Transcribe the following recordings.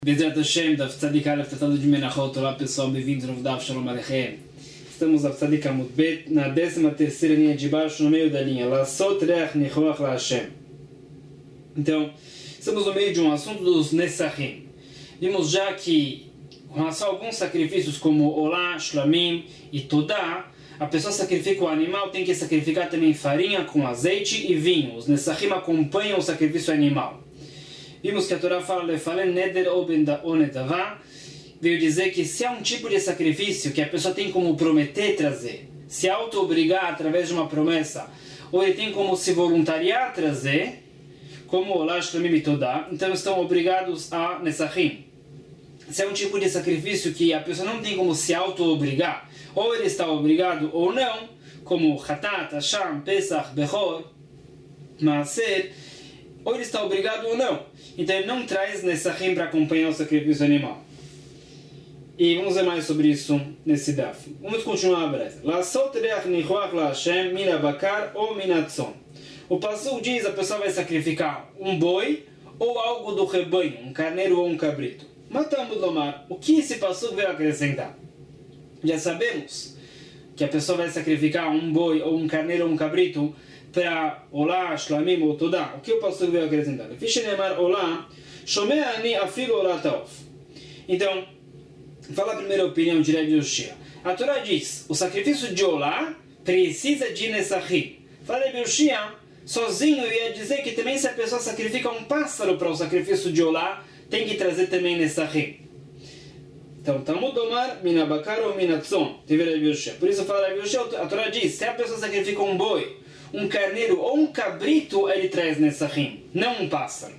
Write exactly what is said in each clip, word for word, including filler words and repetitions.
Bezerra Hashem, da Tzadik Aleph, tratado de Menachot. Olá pessoal, bem-vindos no Daf Shalom Aleichem. Estamos na Tzadik Amud Bet, na décima terceira linha de baixo, no meio da linha. Lasot Reach Nichoach La Hashem. Então, estamos no meio de um assunto dos Nesachim. Vimos já que, com relação a alguns sacrifícios como Olá, Shlamim e Todá, a pessoa sacrifica o animal, tem que sacrificar também farinha com azeite e vinho. Os Nesachim acompanham o sacrifício animal. Vimos que a Torá fala Lefalen Neder ou Nedavá, veio dizer que se há um tipo de sacrifício que a pessoa tem como prometer trazer, se auto-obrigar através de uma promessa, ou ele tem como se voluntariar a trazer, como Olá, Shlamim e Todá, então estão obrigados a Nesachim. Se é um tipo de sacrifício que a pessoa não tem como se auto-obrigar, ou ele está obrigado ou não, como Hatat, Hasham, Pesach, Bechor, Maaser, ou ele está obrigado ou não. Então ele não traz Nesachim para acompanhar o sacrifício animal. E vamos ver mais sobre isso nesse daf. Vamos continuar a breve. Lasot reach nichoach la Hashem min habakar ou min hatzon. O pasuk diz a pessoa vai sacrificar um boi ou algo do rebanho, um carneiro ou um cabrito. Matamos lomar. O que esse pasuk veio acrescentar? Já sabemos que a pessoa vai sacrificar um boi ou um carneiro ou um cabrito para Olá, Shlamim ou Todá. O que o pastor veio acrescentar? Fishenemar Olá, Shomea ani afilo Olá taof. Então, fala a primeira opinião de Rabi Yoshia. A Torá diz, o sacrifício de Olá precisa de Nesachim. Fala Rabi Yoshia, sozinho eu ia dizer que também se a pessoa sacrifica um pássaro para o sacrifício de Olá, tem que trazer também Nesachim. Então, Talmud Omar, Minabakar ou Minatzon. Teve Rabi Yoshia. Por isso fala Rabi Yoshia, a Torá diz, se a pessoa sacrifica um boi, um carneiro ou um cabrito, ele traz Nesachim, não um pássaro.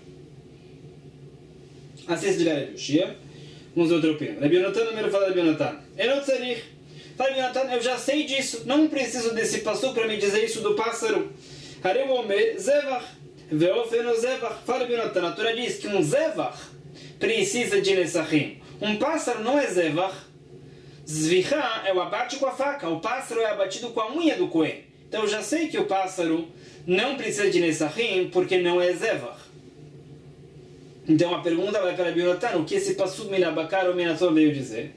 Assim se diga Rabi Yoshia. Vamos ver outra opinião. Rabi Yonatan, primeiro fala Rabi Yonatan. Enot Tzarich. Fala Rabi Yonatan, eu já sei disso, não preciso desse pasuk para me dizer isso do pássaro. Hareu Omer, Zevach. Veofeno Zevach. Fala Rabi Yonatan, a Torá diz que um Zevach precisa de Nesachim. Um pássaro não é Zevach. Zvichá é o abate com a faca. O pássaro é abatido com a unha do coelho. Então eu já sei que o pássaro não precisa de Nesachim porque não é Zevach. Então a pergunta vai para Rabi Yonatan, o que esse pasuk Minabakar ou Minatzon veio dizer?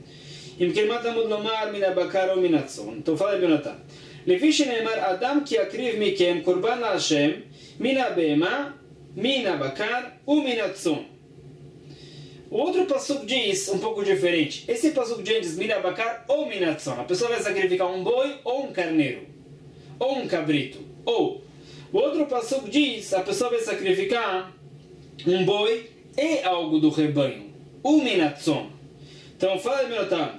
Então fala Rabi Yonatan. Lefi shenemar Adam ki akriv mikem korban la Hashem minabema minabakar u minatzon. O outro pasuk diz um pouco diferente. Esse pasuk diz minabakar ou minatzon. A pessoa vai sacrificar um boi ou um carneiro, ou um cabrito. Ou o outro pasuk diz a pessoa vai sacrificar um boi e algo do rebanho, o minatzon. Então fala Minotan,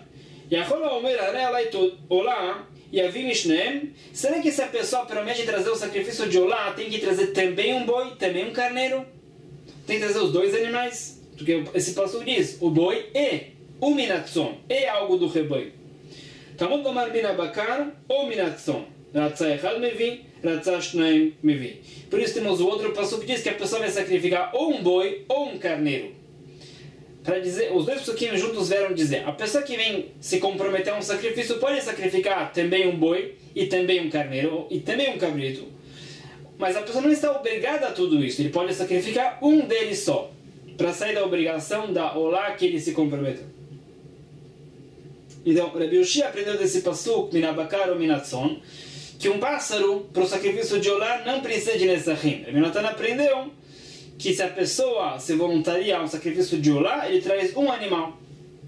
será que se a pessoa promete trazer o sacrifício de Olá, tem que trazer também um boi, também um carneiro? Tem que trazer os dois animais? Porque esse pasuk diz o boi e o minatzon, e algo do rebanho. Talmud lomar minabakar ou minatzon. Por isso temos o outro pasuk que diz que a pessoa vai sacrificar ou um boi ou um carneiro. Para dizer, os dois pasukim juntos vieram dizer, a pessoa que vem se comprometer a um sacrifício pode sacrificar também um boi e também um carneiro e também um cabrito. Mas a pessoa não está obrigada a tudo isso. Ele pode sacrificar um deles só, para sair da obrigação da Olá que ele se comprometeu. Então, Rabi Yoshia aprendeu desse pasuk, Minabakar ou Minatzon, que um pássaro, para o sacrifício de Olá, não precisa de Nesachim. Rabi Yonatan aprendeu que se a pessoa se voluntaria a um sacrifício de Olá, ele traz um animal.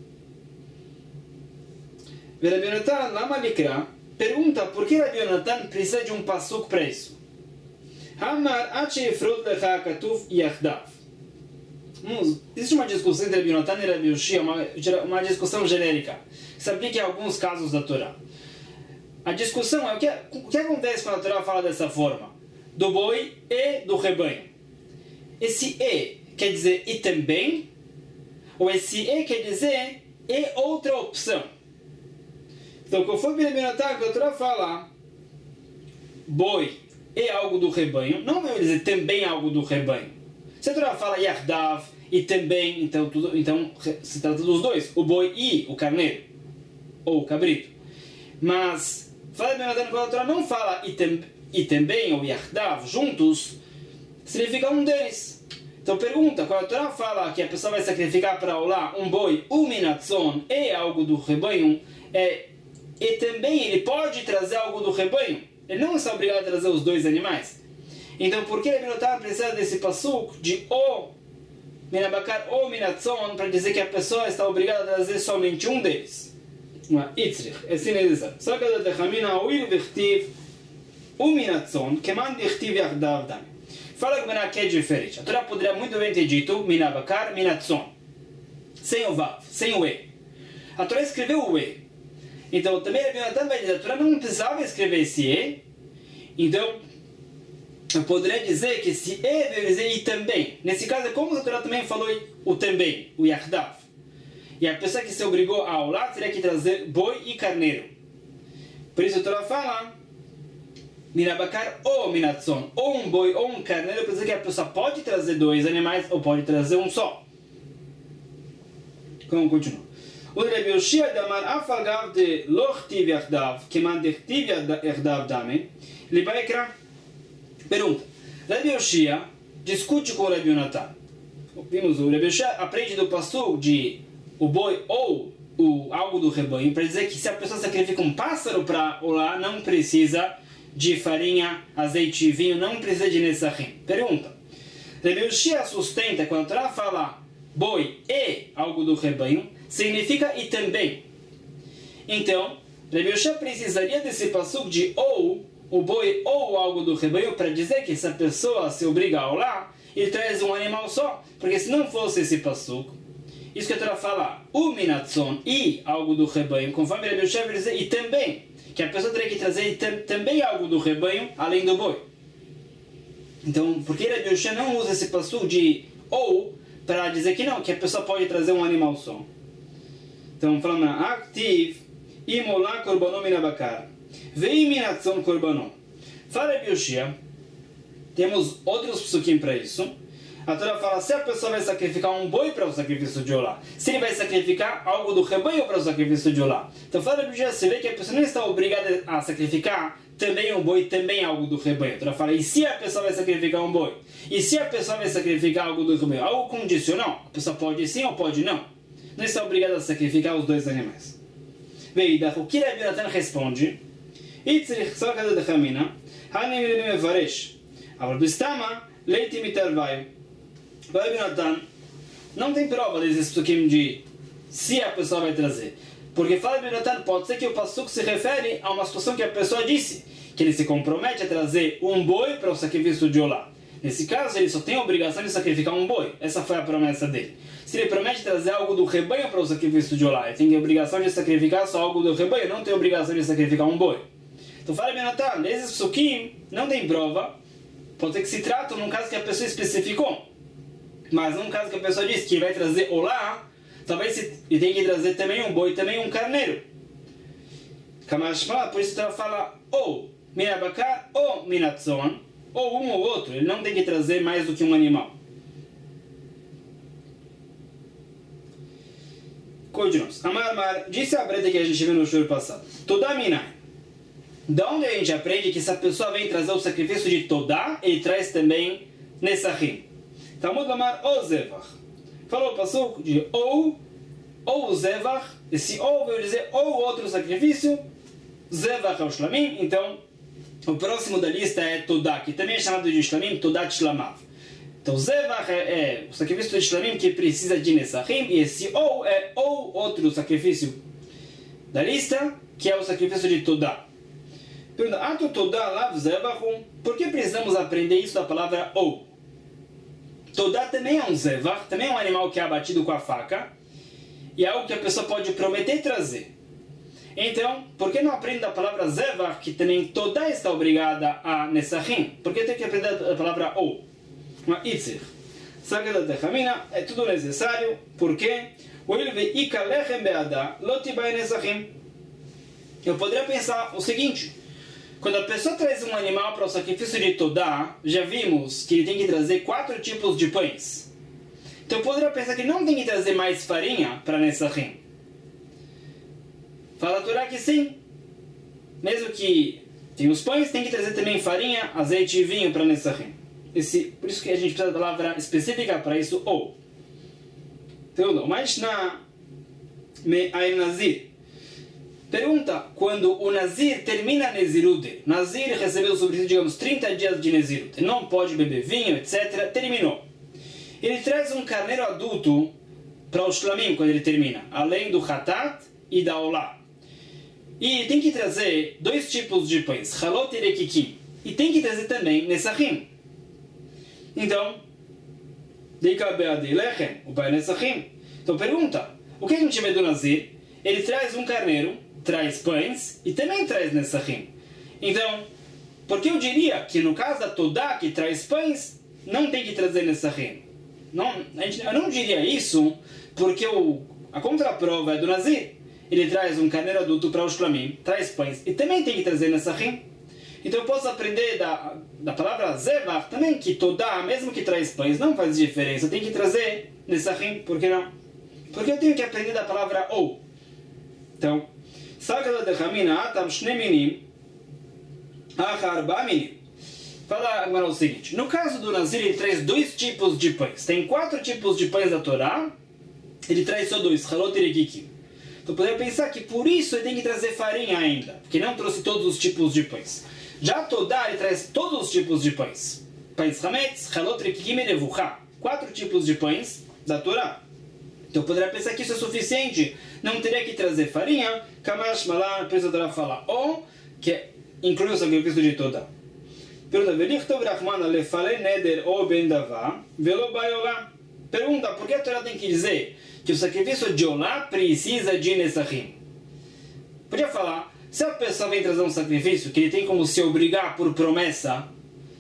Rabi Yonatan, Lama Likra, pergunta por que Rabi Yonatan precisa de um pasuk para isso. Hamar Ache Efrod Lecha Katuf Yachdav. Existe uma discussão entre Rabi Yonatan e Rabi Yoshia, uma, uma discussão genérica, que se aplica em alguns casos da Torá. A discussão é o que, o que acontece quando a Torá fala dessa forma, do boi e do rebanho. Esse e quer dizer e também, ou esse e quer dizer e outra opção. Então, conforme Rabi Yonatan, quando a Torá fala boi e algo do rebanho, não vai dizer também algo do rebanho. Se a Torá fala Yardav e também, então, tudo, então se trata dos dois, o boi e o carneiro, ou o cabrito. Mas, fala bem, quando a Torá não fala e, tem, e também, ou Yardav, juntos, significa um deles. Então pergunta, quando a Torá fala que a pessoa vai sacrificar para Olá um boi, um minatzon, e algo do rebanho, é, e também ele pode trazer algo do rebanho, ele não está obrigado a trazer os dois animais. Então por que ele precisa desse passuco de o minabakar ou minatzon para dizer que a pessoa está obrigada a trazer somente um deles? Uma itzrich, é sinalizar. Só que a Dechamina, o il vichtiv, o minatzon, que manda vichtiv yachdav dami. Fala que é diferente. A Torá poderia muito bem ter dito minabakar, minatzon, sem o vav, sem o e. A Torá escreveu o e. Então também a Bionatan vai dizer, a Torá não precisava escrever esse e. Então eu poderia dizer que esse e deve dizer e também. Nesse caso é como a Torá também falou o também, o yachdav. E a pessoa que se obrigou a aular teria que trazer boi e carneiro. Por isso a Torá fala minabakar ou minatzon, ou um boi ou um carneiro, para dizer que a pessoa pode trazer dois animais ou pode trazer um só. Como continua? O Rebbe Yoshia damar afalgav de lochtiv yachdav, que mandechtiv yachdav dame, libaikra. Pergunta. Rebbe Yoshia discute com o Rebbe Yonatan. Vimos, o Rebbe Yoshia aprende do pastor de o boi ou o, algo do rebanho, para dizer que se a pessoa sacrifica um pássaro para olar, não precisa de farinha, azeite e vinho, não precisa de nessachim. Pergunta. Rebbe Yoshia sustenta, quando a Torá fala boi e algo do rebanho, significa e também. Então, Rebbe Yoshia precisaria desse passuco de ou o boi ou algo do rebanho para dizer que se a pessoa se obriga a olar, ele traz um animal só. Porque se não fosse esse passuco, isso que a Torá fala, o minatzon e algo do rebanho, conforme Rebbe Yoshia vai dizer e também, que a pessoa teria que trazer também algo do rebanho, além do boi. Então, por que Rebbe Yoshia não usa esse passuco de ou para dizer que não, que a pessoa pode trazer um animal só? Então, falando activ, imolá korbanom minabakar, vei minatzon korbanom. Fala Rebbe Yoshia, temos outros psukim para isso. A Torá fala, se a pessoa vai sacrificar um boi para o sacrifício de Olá, se ele vai sacrificar algo do rebanho para o sacrifício de Olá. Então fala Rebbe Yoshia, você vê que a pessoa não está obrigada a sacrificar também um boi, também algo do rebanho. A Torá fala, e se a pessoa vai sacrificar um boi? E se a pessoa vai sacrificar algo do rebanho? Algo condicional. A pessoa pode sim ou pode não. Não está obrigada a sacrificar os dois animais. Veida, o que Rebbe Yonatan responde? Itzrich, só que a Dechamina, Hanim Rebbe Mevaresh, Aval Bistama, Leiti Mitarvaio. O Rebbe Yonatan não tem prova desses psukim de se a pessoa vai trazer. Porque fala Rebbe Yonatan, pode ser que o passuco se refere a uma situação que a pessoa disse, que ele se compromete a trazer um boi para o sacrifício de Olá. Nesse caso, ele só tem a obrigação de sacrificar um boi. Essa foi a promessa dele. Se ele promete trazer algo do rebanho para o sacrifício de Olá, ele tem a obrigação de sacrificar só algo do rebanho, não tem a obrigação de sacrificar um boi. Então fala Rebbe Yonatan, esses psukim não tem prova, pode ser que se trata num caso que a pessoa especificou. Mas num caso que a pessoa disse que vai trazer olá, talvez ele tenha que trazer também um boi, também um carneiro. Kamashma, por isso ela fala ou minabakar ou minatzon, ou um ou outro. Ele não tem que trazer mais do que um animal. Continuamos. Amar Amar, disse a Breta que a gente viu no show passado. Todá minai. Da onde a gente aprende que se a pessoa vem trazer o sacrifício de Todá, ele traz também Nessachim. Talmud Amar ou Zevach. Falou o passuco de ou, ou Zevach. Esse ou vai dizer ou outro sacrifício. Zevach é o Shlamim. Então, o próximo da lista é Todá, que também é chamado de Shlamim, Todá Shlamav. Então, Zevach é, é o sacrifício de Shlamim que precisa de Nessachim. E esse ou é ou outro sacrifício da lista, que é o sacrifício de Todá. Pergunta, Atu Todá Lav Zevachum. Por que precisamos aprender isso da palavra ou? Todá também é um zevach, também é um animal que é abatido com a faca, e é algo que a pessoa pode prometer trazer. Então, por que não aprende a palavra zevach, que também Todá está obrigada a nessachim? Por que tem que aprender a palavra ou? Uma itzir. Saga da Dechamina, é tudo necessário, porque eu poderia pensar o seguinte: quando a pessoa traz um animal para o sacrifício de Todá, já vimos que ele tem que trazer quatro tipos de pães. Então eu poderia pensar que não tem que trazer mais farinha para Nessachim. Fala a Torá que sim. Mesmo que tem os pães, tem que trazer também farinha, azeite e vinho para Nessachim. esse, por isso que a gente precisa da palavra específica para isso, ou. Segundo, mas na me ay nazir. Pergunta, quando o nazir termina Nezirut, nazir recebeu sobre si, digamos, trinta dias de Nezirut, não pode beber vinho, etcétera, terminou. Ele traz um carneiro adulto para o shlamim quando ele termina, além do hatat e da olá. E tem que trazer dois tipos de pães, halot e rekikim. E tem que trazer também nesachim. Então, o pai nesachim. Então pergunta, o que a gente vê do nazir? Ele traz um carneiro, traz pães e também traz nesachim. Então, por que eu diria que no caso da Todá, que traz pães, não tem que trazer nesachim? Não, a gente, eu não diria isso porque o, a contraprova é do nazir. Ele traz um carneiro adulto para o shlamim, traz pães e também tem que trazer nesachim. Então eu posso aprender da, da palavra zevach também que Todá, mesmo que traz pães, não faz diferença. Tem que trazer nesachim, por que não? Porque eu tenho que aprender da palavra ou. Então, Sakada de Hamina Atam Shneminim Acharba-minim. Fala agora o seguinte: no caso do Nazir, ele traz dois tipos de pães. Tem quatro tipos de pães da Torá, ele traz só dois, halot e rekikim. Então poderia pensar que por isso ele tem que trazer farinha ainda, porque não trouxe todos os tipos de pães. Já Todá, ele traz todos os tipos de pães. Pães hametz, halot, rekikim e nevuchá. Quatro tipos de pães da Torá. Então poderia pensar que isso é suficiente, não teria que trazer farinha, kamash malá, a pessoa terá falar, ou que inclui o sacrifício de Todá. Pergunta, Pergunta, por que a Torá tem que dizer que o sacrifício de Olá precisa de Nesachim? Podia falar, se a pessoa vem trazer um sacrifício que ele tem como se obrigar por promessa,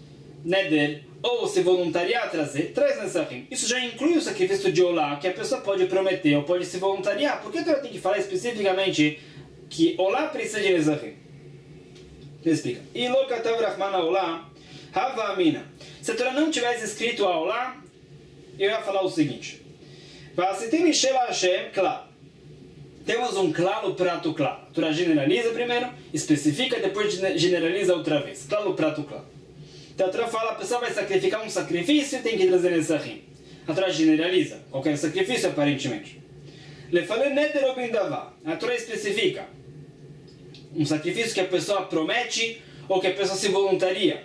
Neder, ou se voluntariar a trazer, traz Nesachim. Isso já inclui o sacrifício de Olá, que a pessoa pode prometer ou pode se voluntariar. Por que a Torá tem que falar especificamente que Olá precisa de Nesachim? Explica. E Lokatav Rahman Olá, Hava Amina. Se a Torá não tivesse escrito a Olá, eu ia falar o seguinte: Vasitim Sheva Hashem, claro. Temos um claro prato claro. A Torá generaliza primeiro, especifica, depois generaliza outra vez. Claro prato claro. Então a Torá fala, a pessoa vai sacrificar um sacrifício e tem que trazer Nesachim. A Torá generaliza qualquer sacrifício, aparentemente. Lefale Neder ou Bindavá. A Torá especifica um sacrifício que a pessoa promete ou que a pessoa se voluntaria.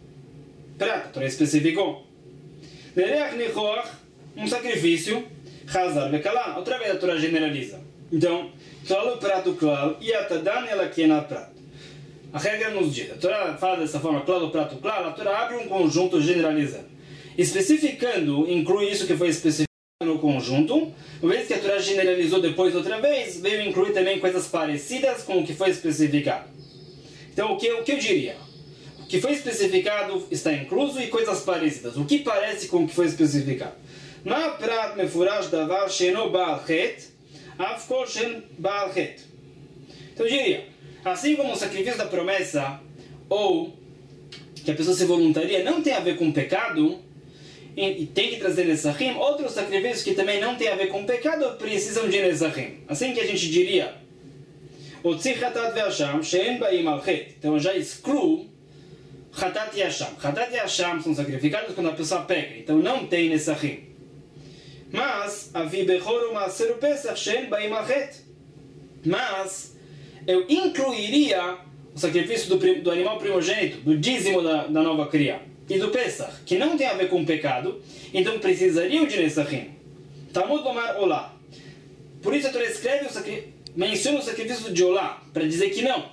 Prato, a Torá especificou. Lereach Nechoach, um sacrifício, Chazar Bekalan. Outra vez a Torá generaliza. Então, claro prato claro e Atadan ela que é na prato. A regra nos diz, a Torá fala dessa forma, claro prato claro, a Torá abre um conjunto generalizando. Especificando, inclui isso que foi especificado no conjunto, uma vez que a Torá generalizou depois outra vez, veio incluir também coisas parecidas com o que foi especificado. Então, o que, o que eu diria? O que foi especificado está incluso e coisas parecidas. O que parece com o que foi especificado? Ma prat mefurash davar sheno baal chet, af kol shen baal chet. Então, eu diria, assim como o sacrifício da promessa, ou que a pessoa se voluntaria, não tem a ver com pecado, e tem que trazer Nesachim, outros sacrifícios que também não tem a ver com pecado, precisam de Nesachim. Assim que a gente diria, Otzi Chatat ve'Hasham, she'en ba'im al chet. Então, eu já excluo Chatat e Hasham. Chatat e Hasham são sacrificados quando a pessoa peca, então não tem Nesachim. Mas, Avi Bechor u'Maaser u'Pesach, she'en ba'im al chet. Mas, eu incluiria o sacrifício do, do animal primogênito, do dízimo da, da nova cria, e do Pesach, que não tem a ver com pecado, então precisariam de Nesachim. Talmud Lomar Olá. Por isso a Torá escreve, o sacri... menciona o sacrifício de Olá, para dizer que não.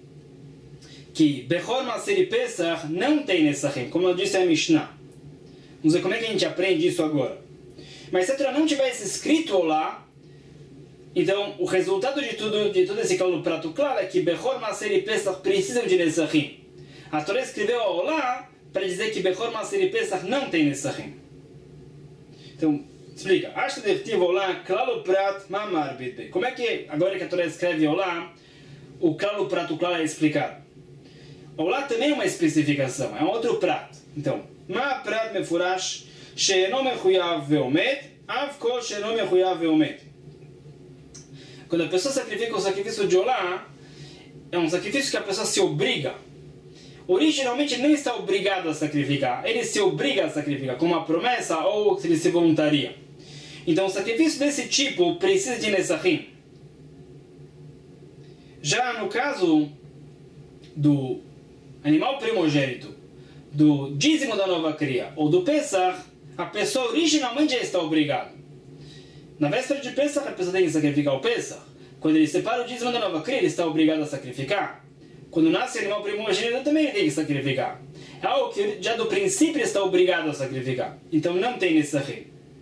Que Bechor Maaser e Pesach não tem Nesachim, como eu disse a Mishnah. Vamos ver como é que a gente aprende isso agora. Mas se a Torá não tivesse escrito Olá, então, o resultado de tudo, de todo esse caldo prato claro é que Bechor, Maaser e Pesach precisam de Nesachim. A Torá escreveu a Olá para dizer que Bechor, Maaser e Pesach não tem Nesachim. Então, explica. Acho que Olá, claro prato, mamar, bete. Como é que, agora que a Torá escreve Olá, o claro prato claro é explicado? Olá também é uma especificação, é um outro prato. Então, ma prato mefurash, she'eno mechuyav ve'omet, av kol she'eno mechuyav ve'omet. Quando a pessoa sacrifica o sacrifício de Olá, é um sacrifício que a pessoa se obriga. originalmente ele não está obrigado a sacrificar, ele se obriga a sacrificar, com uma promessa ou ele se voluntaria. Então o sacrifício desse tipo precisa de Nesachim. Já no caso do animal primogênito, do dízimo da nova cria ou do Pesach, a pessoa originalmente já está obrigada. Na véspera de Pesach, a pessoa tem que sacrificar o Pesach. Quando ele separa o dízimo da nova cria, ele está obrigado a sacrificar. Quando nasce o animal primogênito, também ele tem que sacrificar. É algo que já do princípio ele está obrigado a sacrificar. Então não tem Nesachim.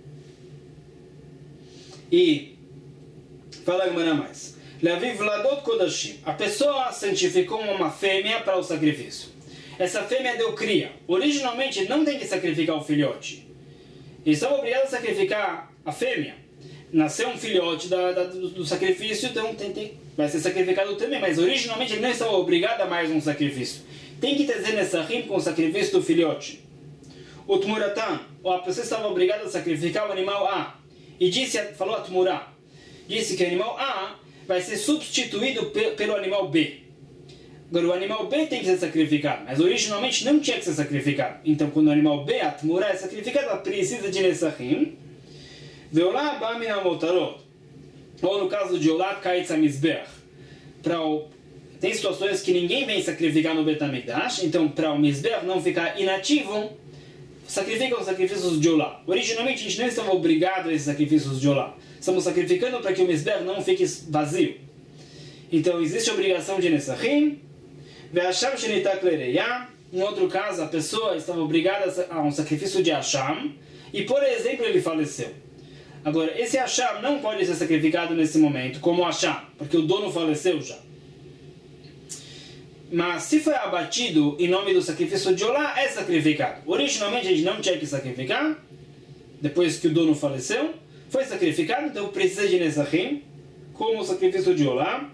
E, fala agora mais. Leviv Ladot Kodashim. A pessoa santificou uma fêmea para o sacrifício. Essa fêmea deu cria. Originalmente não tem que sacrificar o filhote. Eles são obrigados a sacrificar a fêmea. Nasceu um filhote da, da, do, do sacrifício, então tem, tem, vai ser sacrificado também. Mas originalmente ele não estava obrigado a mais um sacrifício. Tem que trazer Nesachim com o sacrifício do filhote. O Tmuratan, ou a pessoa estava obrigada a sacrificar o animal A. E disse, falou a Tmurá, disse que o animal A vai ser substituído pe, pelo animal B. Agora o animal B tem que ser sacrificado, mas originalmente não tinha que ser sacrificado. Então quando o animal B, a Tmurá, é sacrificado, ela precisa de Nesachim. Veolá Bamina Motarot. Ou no caso de Olat Kaitz HaMizbeach. Tem situações que ninguém vem sacrificar no Bet HaMikdash, então para o Mizbeach não ficar inativo, sacrificam os sacrifícios de Olá. Originalmente a gente não estava obrigado a esses sacrifícios de Olá. Estamos sacrificando para que o Mizbeach não fique vazio. Então existe a obrigação de Nesachim. Ve'asham shenitak lereya. Em outro caso, a pessoa estava obrigada a um sacrifício de Hasham e, por exemplo, ele faleceu. Agora, esse Hasham não pode ser sacrificado nesse momento, como Hasham, porque o dono faleceu já. Mas se foi abatido em nome do sacrifício de Olá, é sacrificado. Originalmente a gente não tinha que sacrificar, depois que o dono faleceu, foi sacrificado, então precisa de Nesachim, como o sacrifício de Olá.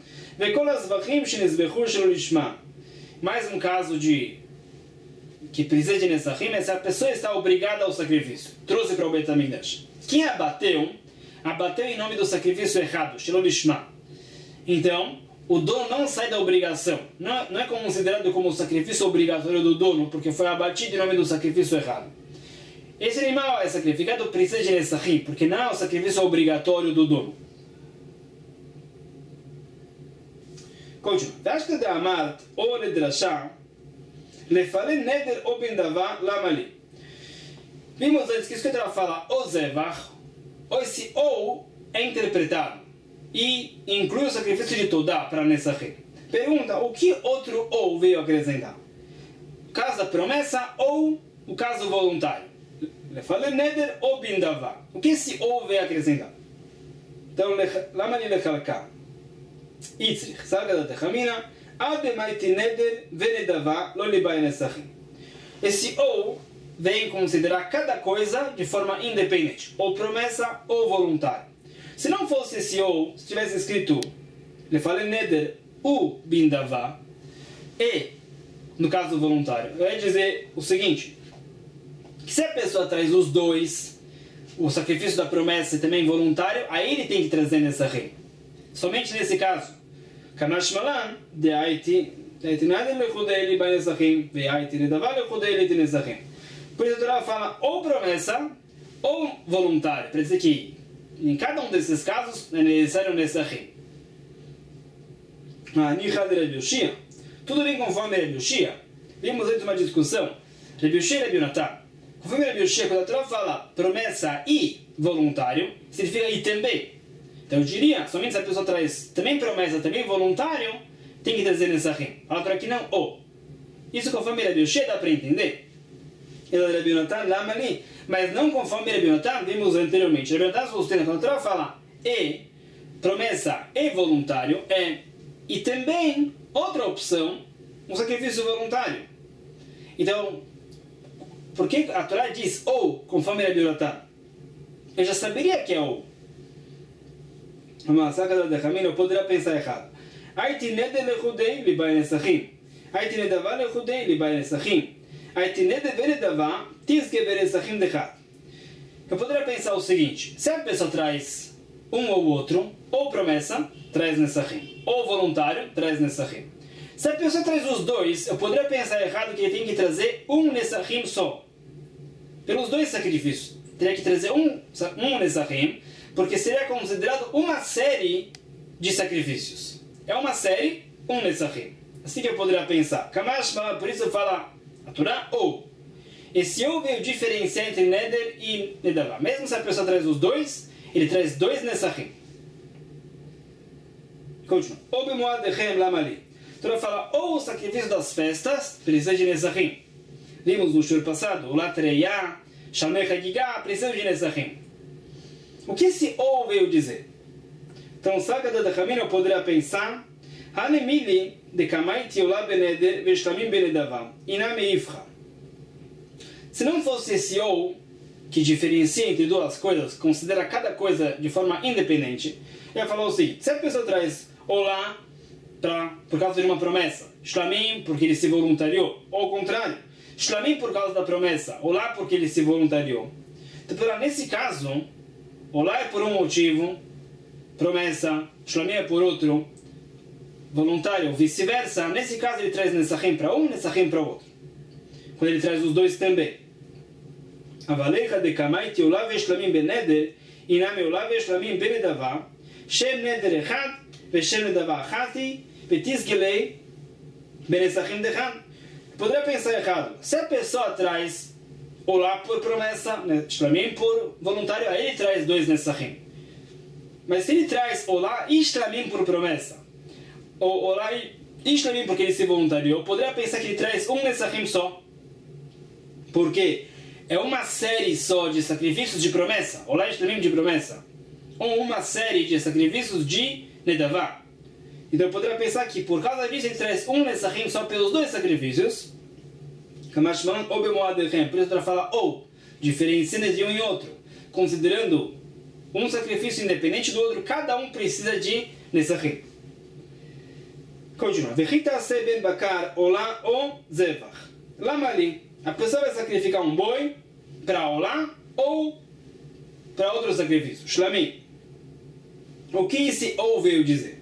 Mais um caso de que precisa de Nesachim é se a pessoa está obrigada ao sacrifício. Trouxe para o Bet HaMikdash. Quem abateu, abateu em nome do sacrifício errado, Shelo Lishma. Então, o dono não sai da obrigação. Não é, não é considerado como sacrifício obrigatório do dono, porque foi abatido em nome do sacrifício errado. Esse animal é sacrificado, precisa de Nesachim, porque não é o sacrifício obrigatório do dono. Continua. Vashta de Amart, ou Ledrashá, Lefale Neder ou Bindavá Lamali. Vimos antes que isso que ela fala, o Zevach, ou esse ou é interpretado e inclui o sacrifício de Todá para Nesachim. Pergunta, o que outro ou veio acrescentar? O caso da promessa ou o caso voluntário? Lefale Neder ou Bindavá. O que esse ou veio acrescentar? Então, Lamali Lechalká. Itzrich, Saga da Techamina, Ademaiti Neder Venedavá Lolibai Nesachim. Esse ou vem considerar cada coisa de forma independente, ou promessa ou voluntário. Se não fosse esse ou, se tivesse escrito Lefale Neder U Bindavá, e, no caso voluntário, eu ia dizer o seguinte, que se a pessoa traz os dois, o sacrifício da promessa e também voluntário, aí ele tem que trazer Nesachim. Somente nesse caso. Kamash Malan, de Haiti, Haiti lechudei ba Nesachim, ve Haiti nedavá lechudei Nesachim. Por isso a Torá fala ou promessa ou voluntário. Para dizer que em cada um desses casos é necessário Nesachim. Nichad Rebbe Yoshia. Tudo bem conforme Rebbe Yoshia. Vimos antes uma discussão. Rebbe Yoshia e Rebbe Yonatan. Conforme Rebbe Yoshia, quando a Torá fala promessa e voluntário, significa e também. Então eu diria, somente se a pessoa traz também promessa, também voluntário, tem que trazer Nesachim. A outra aqui não, ou. Isso conforme Rebbe Yoshia dá para entender. Ele Rebbe Yonatan, Lamali, mas não conforme Rebbe Yonatan, vimos anteriormente. Rebbe Yonatan sustenta, quando a Torá fala e, promessa e voluntário, é e também, outra opção, um sacrifício voluntário. Então, por que a Torá diz ou, conforme Rebbe Yonatan? Eu já saberia que é ou. Uma saca da Techamina, eu poderia pensar errado. Haiti neder lechudei libai Nesachim. Haiti nedavá lechudei libai Nesachim. Haiti neder venedavá tizke venesachim dechat. Eu poderia pensar o seguinte, se a pessoa traz um ou outro, ou promessa, traz Nesachim, ou voluntário, traz Nesachim. Se a pessoa traz os dois, eu poderia pensar errado que ele tem que trazer um Nesachim só. Pelos dois sacrifícios. Teria que trazer um, um Nesachim, porque seria considerado uma série de sacrifícios. É uma série, um Nesachim. Assim que eu poderia pensar. Kamash, por isso fala a Torá, ou. Esse ou veio diferenciar entre Neder e Nedavá. Mesmo se a pessoa traz os dois, ele traz dois Nesachim. Continua. Ou Bemoadechem Lamali. A Torá fala, ou o sacrifício das festas precisa de Nesachim. Vimos no shur passado, o Latreia, Shamei Hagigah, precisa de Nesachim. O que esse ou veio dizer? Então, saca da caminho eu poderia pensar, Hanemili de Kamaiti Ola Beneder Veshlamim Benedavá, Iname Ifra. Se não fosse esse ou, que diferencia entre duas coisas, considera cada coisa de forma independente, eu ia falar o seguinte, se a pessoa traz Olá pra, por causa de uma promessa, Shlamim porque ele se voluntariou, ou ao contrário, Shlamim por causa da promessa, Olá porque ele se voluntariou. Então, nesse caso, Olá é por um motivo, promessa, Shlamim é por outro, voluntário, vice-versa. Nesse caso ele traz Nesachim para um, Nesachim para outro. Quando ele traz os dois também. Avalecha de Kamaiti Olá veShlamim beneder, Iname Olá veShlamim benedavá, Shem neder echad, veShem nedavá achati, veTizgelei benesachim dechad. Poderia pensar errado. Se a pessoa traz Olá por promessa, Shlamim por voluntário, aí ele traz dois Nesachim. Mas se ele traz Olá e Shlamim por promessa, ou Olá e Shlamim porque ele se voluntariou, poderia pensar que ele traz um Nesachim só. Porque é uma série só de sacrifícios de promessa, Olá e Shlamim de promessa, ou uma série de sacrifícios de Nedavá. Então eu poderia pensar que por causa disso ele traz um Nesachim só pelos dois sacrifícios. Kamashman ou Bemoadechem, por isso ela fala ou, diferenciando entre um e outro, considerando um sacrifício independente do outro, cada um precisa de Nesachim. Continua. Vechita se ben bakar olá ou zevach. Lamali. A pessoa vai sacrificar um boi para olá ou para outro sacrifício. Shlamim. O que esse ou veio dizer?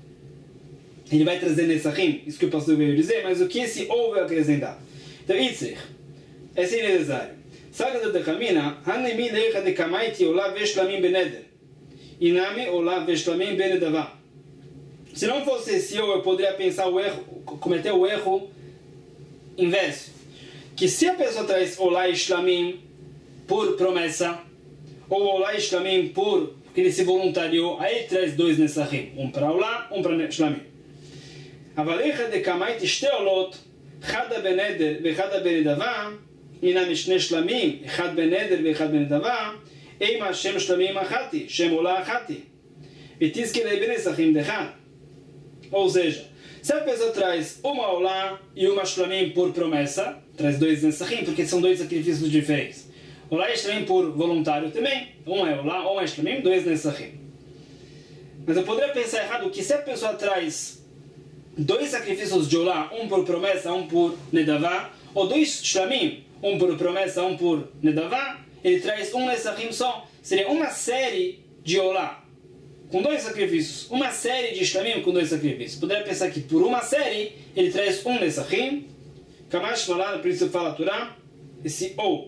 Ele vai trazer Nesachim, isso que o pastor veio dizer, mas o que esse ou veio acrescentar? Então, Itzrich, é assim necessário. Saga da Camina, Hanemi leicha de Kamaiti olá veShlamim beneder, Iname olá veShlamim benedavá. Se não fosse esse ou, eu poderia pensar o erro, cometer o erro inverso. Que se a pessoa traz olá e Shlamim por promessa, ou olá e Shlamim por porque ele se voluntariou, aí ele traz dois Nesachim, um para olá, um para Shlamim. Avalecha de Kamaiti shteolot, Chada beneder vechada benedavá, Iname shne Shlamim, Echad beneder vechad benedavá, Eima Shem Shlamim achati, Shem olá achati, Vitizkelei benesachim dechad. Ou seja, se a pessoa traz uma olá e uma Shlamim por promessa, traz dois Nesachim, porque são dois sacrifícios diferentes. Olá e Shlamim por voluntário também. Um é olá, um é Shlamim, dois Nesachim. Mas eu poderia pensar errado que se a pessoa traz dois sacrifícios de olá, um por promessa, um por nedavá, ou dois Shlamim, um por promessa, um por nedavá, ele traz um Nesachim só. Seria uma série de olá com dois sacrifícios, uma série de Shlamim com dois sacrifícios. Poderia pensar que por uma série ele traz um Nesachim. Kamash malada, por isso fala a Torá, esse ou.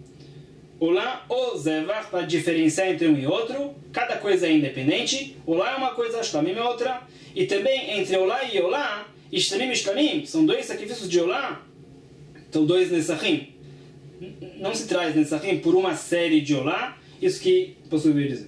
Olá ou zevach, para diferenciar entre um e outro. Cada coisa é independente. Olá é uma coisa, Shlamim é outra. E também entre olá e olá, e Shlamim e Shlamim, são dois sacrifícios de olá, são dois Nesachim. Não se traz Nesachim por uma série de olá, isso que posso dizer.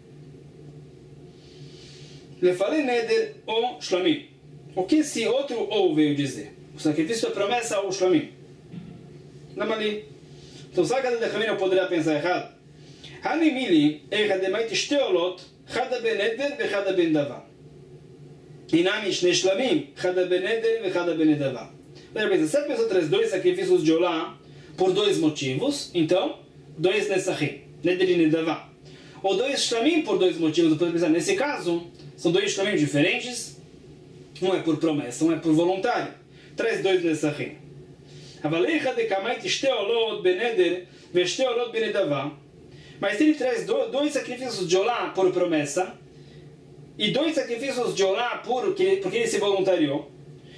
Lefalei neder ou Shlamim. O que esse outro ou veio dizer? O sacrifício da promessa ou Shlamim? Namali. Então, sabe que a Camina poderia pensar errado? Hanimili, eicha demait shteolot, chada beneder vechada benedavá. Inami shne Shlamim, chada beneder vechada benedavá. Se a pessoa traz dois sacrifícios de olá por dois motivos, então, dois Nesachim, neder e nedavá. Ou dois Shlamim por dois motivos, eu posso pensar, nesse caso, são dois Shlamim diferentes, um é por promessa, um é por voluntário. Traz dois Nesachim. Avalecha de Kamaiti shteolot beneder veShteolot benedavá. Mas se ele traz dois sacrifícios de olá por promessa e dois sacrifícios de olá por, porque ele se voluntariou,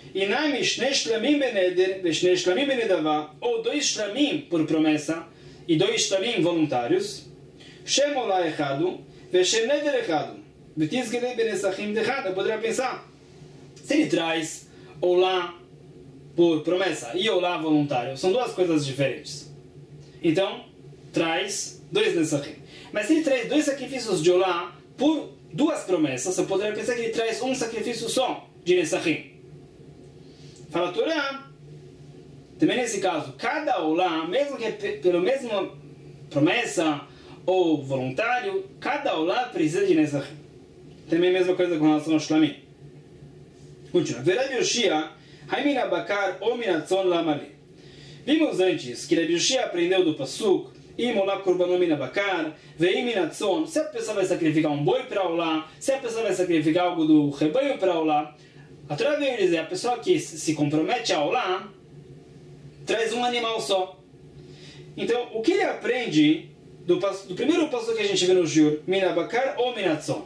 Inami shnei shlamim beneder ve shnei shlamim benedavá, ou dois shlamim por promessa e dois shlamim voluntários. Shem olá echadu ve shem neder echadu. V'tizgelei benesachim dechad. Eu poderia pensar, se ele traz olá por promessa e olá voluntário, são duas coisas diferentes. Então, traz dois nesachim. Mas se ele traz dois sacrifícios de olá por duas promessas, eu poderia pensar que ele traz um sacrifício só de nesachim. Fala a Torá, também nesse caso, cada olá, mesmo que pela mesma promessa ou voluntário, cada olá precisa de nesachim. Também a mesma coisa com relação ao shlamim. Continua. Verav Yoshia, Haimin Abakar Omin Atzon Lamali. Vimos antes que Rav Yoshia aprendeu do Pasuk, Imolá Kurban Min Abakar, Veim Atzon. Se a pessoa vai sacrificar um boi para olá, se a pessoa vai sacrificar algo do rebanho para olá, a Torá veio dizer, a pessoa que se compromete a olá, traz um animal só. Então, o que ele aprende do, do primeiro passo que a gente vê no Jur, Min Abakar ou Min Atzon?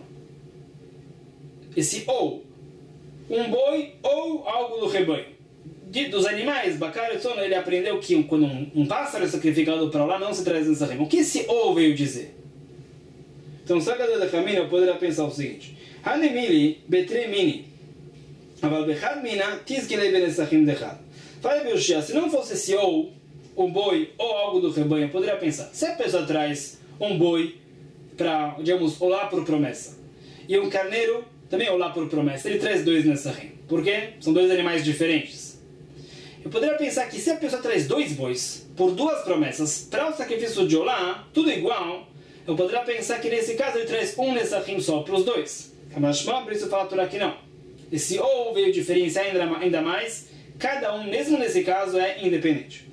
Esse ou, um boi ou algo do rebanho. De, dos animais, Bakar e Tzon, ele aprendeu que quando um, um pássaro é sacrificado para lá, não se traz nessa rima. O que esse ou veio dizer? Então, Sagada da Kamina, eu poderia pensar o seguinte: Hanemili betre mini. Aval bechad mina, tizgilei benesachim dechad. Fala, Yoshia, se não fosse esse ou, um boi ou algo do rebanho, eu poderia pensar, se a pessoa traz um boi para, digamos, olá por promessa, e um carneiro também olá por promessa, ele traz dois nesachim. Por quê? São dois animais diferentes. Eu poderia pensar que se a pessoa traz dois bois por duas promessas para o sacrifício de olá, tudo igual, eu poderia pensar que nesse caso ele traz um nesachim só para os dois. Mas por isso fala por aqui não. Esse ou veio diferenciar ainda mais, cada um, mesmo nesse caso, é independente.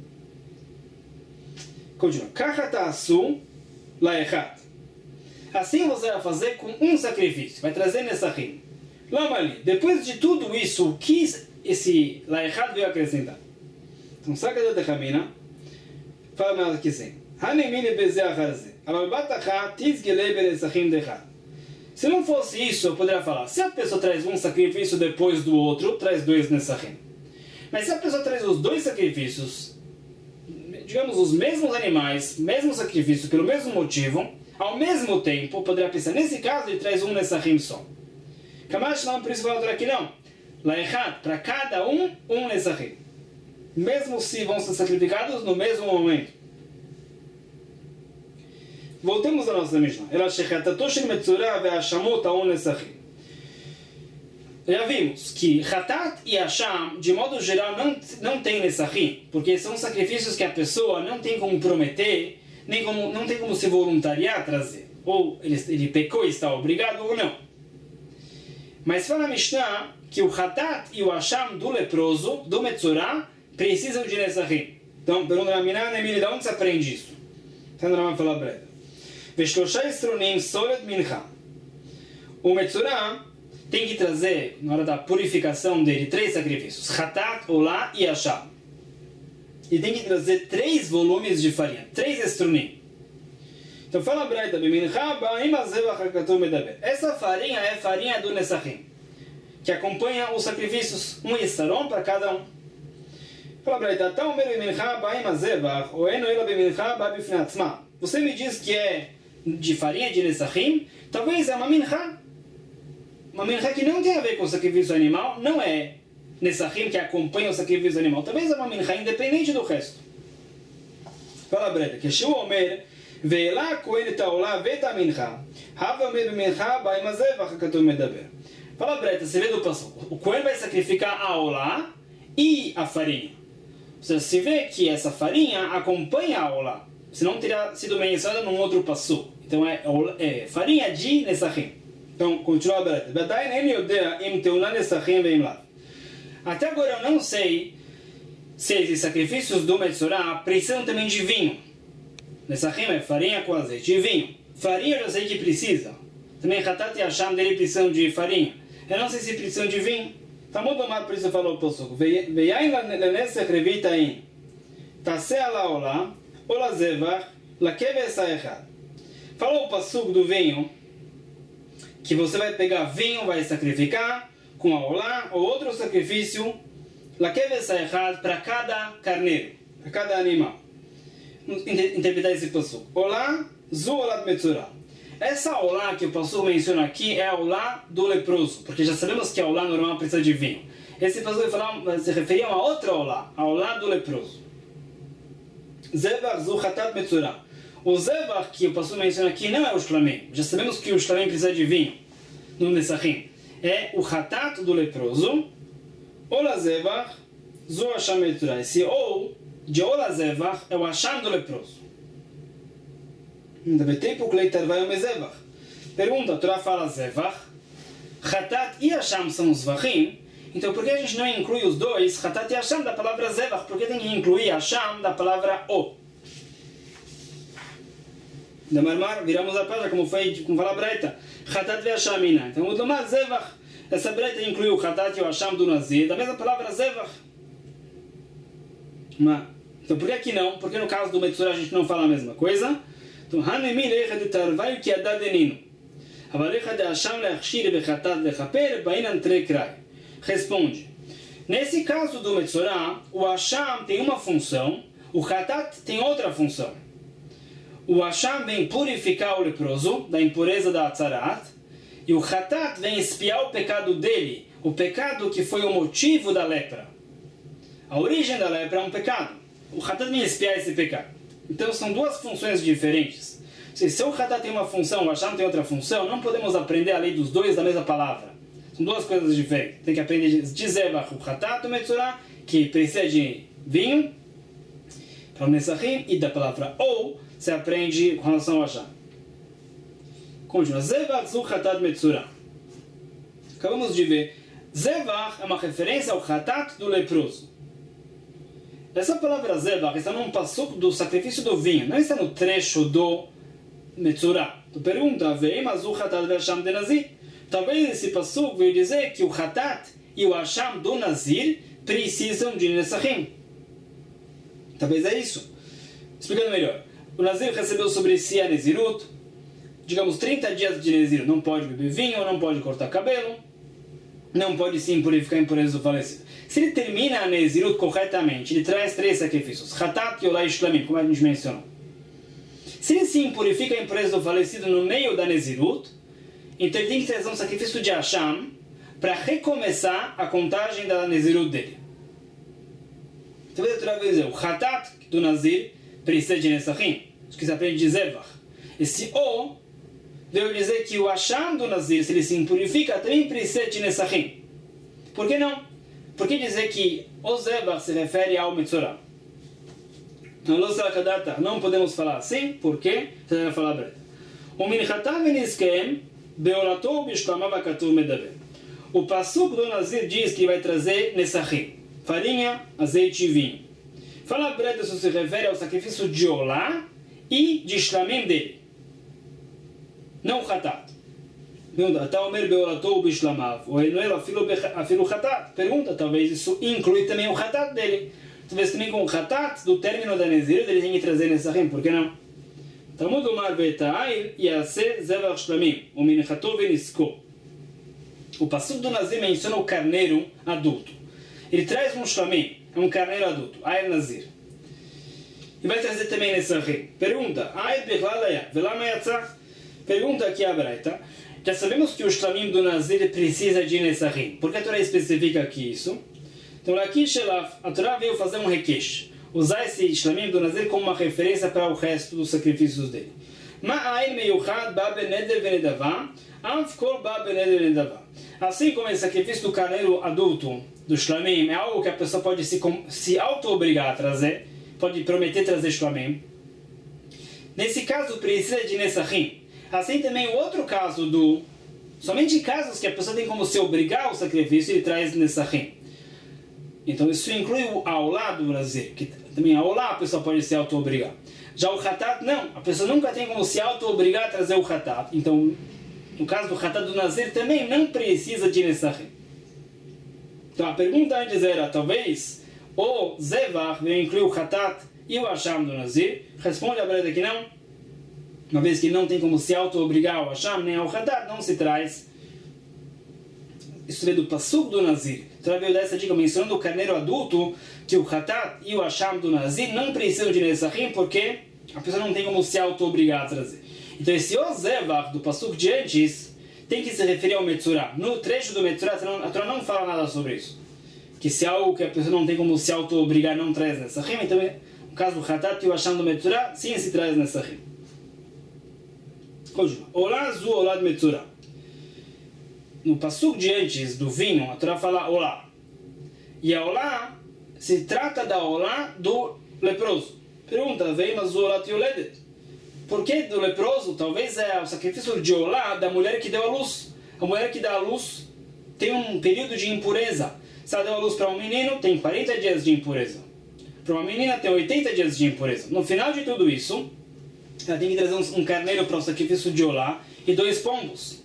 Continua. Kachatasu laechat. Assim você vai fazer com um sacrifício, vai trazer nesachim. Lamali, depois de tudo isso, o que esse laechat veio acrescentar? Então, Sagada da Kamina fala mais aqui assim: Hanemine bezeh acharze, aval batachat tizgelei benesachim dechad. Se não fosse isso, eu poderia falar, se a pessoa traz um sacrifício depois do outro, traz dois nesachim. Mas se a pessoa traz os dois sacrifícios, digamos, os mesmos animais, mesmo sacrifício, pelo mesmo motivo, ao mesmo tempo, eu poderia pensar, nesse caso, ele traz um nesachim só. Kamash não, por isso fala aqui não. Laechat, para cada um, um nesachim. Mesmo se vão ser sacrificados no mesmo momento. Voltemos à nossa Mishnah. Ela shechatato shel metzora ve'ashamot ha'on nesachim. Já vimos que Hatat e Hasham, de modo geral, não, não tem nesachim, porque são sacrifícios que a pessoa não tem como prometer, nem como, não tem como se voluntariar a trazer. Ou ele, ele pecou e está obrigado, ou não. Mas fala a Mishnah que o Hatat e o Hasham do leproso, do Metzorah, precisam de nesachim. Então, pergunta a Minah, Nemili, de onde se aprende isso? Então, não vai falar breve. Veshlosha estronim solet mincha. O Metzorah tem que trazer, na hora da purificação dele, três sacrifícios: Hatat, Olá e Hasham. E tem que trazer três volumes de farinha, três estronim. Então fala a Braita, essa farinha é farinha do Nesachim, que acompanha os sacrifícios, um estarom para cada um. Fala a Braita, você me diz que é de farinha de Nesachim, talvez é uma mincha. Uma mincha que não tem a ver com o sacrifício animal, não é Nesachim que acompanha o sacrifício animal. Talvez é uma mincha independente do resto. Fala a Breda, que Shua Omer, Ve'ela kohen et ha'olah ve'et ha'mincha, hava omer b'mincha ba'im hazeh v'achakatum medaber. Fala a Breda, você vê do passo. O Cohen vai sacrificar a olá e a farinha. Você se vê que essa farinha acompanha a olá, senão teria sido mencionada num outro passo. Então é, é farinha de Nesachim. Então, continua a Breta. Até agora eu não sei se esses sacrifícios do Metzorah precisam também de vinho. Nesachim é farinha com azeite e vinho. Farinha eu já sei que precisa. Também Hatat e Hasham dele precisam de farinha. Eu não sei se precisam de vinho. Tá muito mal, por isso falou o Possuco. Ve'yain lenesech revitaim. Taseh ala olah, ola zevach, lakeves ha'echad. Falou o Possuco do vinho, que você vai pegar vinho, vai sacrificar, com a olá ou outro sacrifício, para cada carneiro, para cada animal. Interpretar esse passuco. Olá, zu olá metzorah. Essa olá que o passuco menciona aqui é a olá do leproso, porque já sabemos que a olá normal precisa de vinho. Esse passuco se referia a uma outra olá, a olá do leproso. Zevach zu chatat metzorah. O zevach que o passuco menciona aqui não é o shlamim. Já sabemos que o shlamim precisa de vinho no nesachim. É o chatat do leproso. Ola zevach zu hasham metzorah. Esse ou de ola zevach é o hasham do leproso. Pergunta, a Torá fala zevach, chatat e hasham são os vachim. Então por que a gente não inclui os dois, chatat e hasham, da palavra zevach? Por que tem que incluir hasham da palavra o? Da marmar, viramos a página, como foi, como fala a breita. Chatat e hasham ina. Então o domar zevach. Essa breita inclui o chatat e o hasham do nazir, da mesma palavra zevach. Mas, então por que aqui não? Porque no caso do metzorah a gente não fala a mesma coisa? Então, hanemi leicha de tarvai que adad enino. Avaleicha de hasham leachshir bechatat lechaper bainan trekrai. Responde. Nesse caso do metzorah, o hasham tem uma função, o chatat tem outra função. O hasham vem purificar o leproso da impureza da atzarat, e o chatat vem espiar o pecado dele, o pecado que foi o motivo da lepra. A origem da lepra é um pecado. O chatat vem espiar esse pecado. Então são duas funções diferentes. Se o chatat tem uma função, o hasham tem outra função, não podemos aprender a lei dos dois da mesma palavra. São duas coisas diferentes. Tem que aprender de zevach, o chatat do metzorah, que precisa de vinho, para o nesachim, e da palavra ou, se aprende com relação ao hasham. Continua. Zevach zu chatat metzorah. Acabamos de ver. Zevach é uma referência ao chatat do leproso. Essa palavra zevach está num passuco do sacrifício do vinho, não está no trecho do metzorah. Tu pergunta, veim azu chatat ve'hasham de nazir. Talvez esse passuco veio dizer que o chatat e o hasham do nazir precisam de nesachim. Talvez é isso. Explicando melhor. O nazir recebeu sobre si a nezirut, digamos trinta dias de nezirut. Não pode beber vinho, não pode cortar cabelo, não pode sim purificar a impureza do falecido. Se ele termina a nezirut corretamente, ele traz três sacrifícios, chatat, olá e shlamim, como a gente mencionou. Se ele sim purifica a impureza do falecido no meio da nezirut, então ele tem que trazer um sacrifício de hasham para recomeçar a contagem da nezirut dele. Então outra vez dizer, o chatat do nazir precisa de nesachim, isso que se aprende de zevach. Esse o veio dizer que o hasham do nazir, se ele se purifica, também precisa de nesachim. Por que não? Por que dizer que o zevach se refere ao metzorah? Não podemos falar assim, porque você vai falar breta. O minchatav niskem beolatou bishklamav akatuv medaber. O passuco do nazir diz que vai trazer nesachim, farinha, azeite e vinho. Fala breta, isso se refere ao sacrifício de olá e de shlamim dele, não chatat. Pergunta, talvez isso inclui também o chatat dele. Talvez também com o chatat do término da nezirut ele tem que trazer nesachim, por que não? Talmud Omar Beta'ayil Yaseh Zevach Shlamim O Minchato Venisko. O passuco do nazir menciona o carneiro adulto. Ele traz um shlamim, é um carneiro adulto, Ayil Nazir. E vai trazer também nesachim. Pergunta, Ayil Bechlalaya Velama Yatzah. Pergunta aqui a Braita. Já sabemos que o shlamim do nazir precisa de nesachim. Por que a Torá especifica aqui isso? Então aqui a Torá veio fazer um requeixe, usar esse shlamim do nazir como uma referência para o resto dos sacrifícios dele. Assim como esse sacrifício do carneiro adulto, do shlamim, é algo que a pessoa pode se, se auto-obrigar a trazer, pode prometer trazer shlamim. Nesse caso precisa de nesachim. Assim também o outro caso do... Somente casos que a pessoa tem como se obrigar ao sacrifício, ele traz nesachim. Então isso inclui o aulá do nazir, que também aulá a pessoa pode se auto-obrigar. Já o chatat, não. A pessoa nunca tem como se auto-obrigar a trazer o chatat. Então, no caso do chatat do nazir, também não precisa de nesachim. Então a pergunta antes era, talvez, o zevach vai incluir o chatat e o hasham do nazir. Responde a verdade que não. Uma vez que não tem como se auto-obrigar ao hasham nem ao chatat, não se traz isso veio do Pasuk do Nazir. Então veio dar essa dica mencionando o carneiro adulto, que o Hatat e o Hasham do Nazir não precisam de Nesachim, porque a pessoa não tem como se auto-obrigar a trazer. Então esse Ozevach do Pasuk de antes tem que se referir ao Metzorah. No trecho do Metzorah, a Torá não fala nada sobre isso. Que se é algo que a pessoa não tem como se auto-obrigar, não traz Nesachim. Então, no caso do Hatat e o Hasham do Metzorah, sim se traz Nesachim. Continua. Olá, Zu, Olá de Metzorah. No Pasuk de antes do vinho, a Torá fala Olá. E a Olá se trata da Olá do leproso. Pergunta, vem mas o Olá Tioledet. Por que do leproso? Talvez é o sacrifício de Olá da mulher que deu a luz. A mulher que dá a luz tem um período de impureza. Se ela deu a luz para um menino, tem quarenta dias de impureza. Para uma menina, tem oitenta dias de impureza. No final de tudo isso, ela tem que trazer um carneiro para o sacrifício de Olá e dois pombos.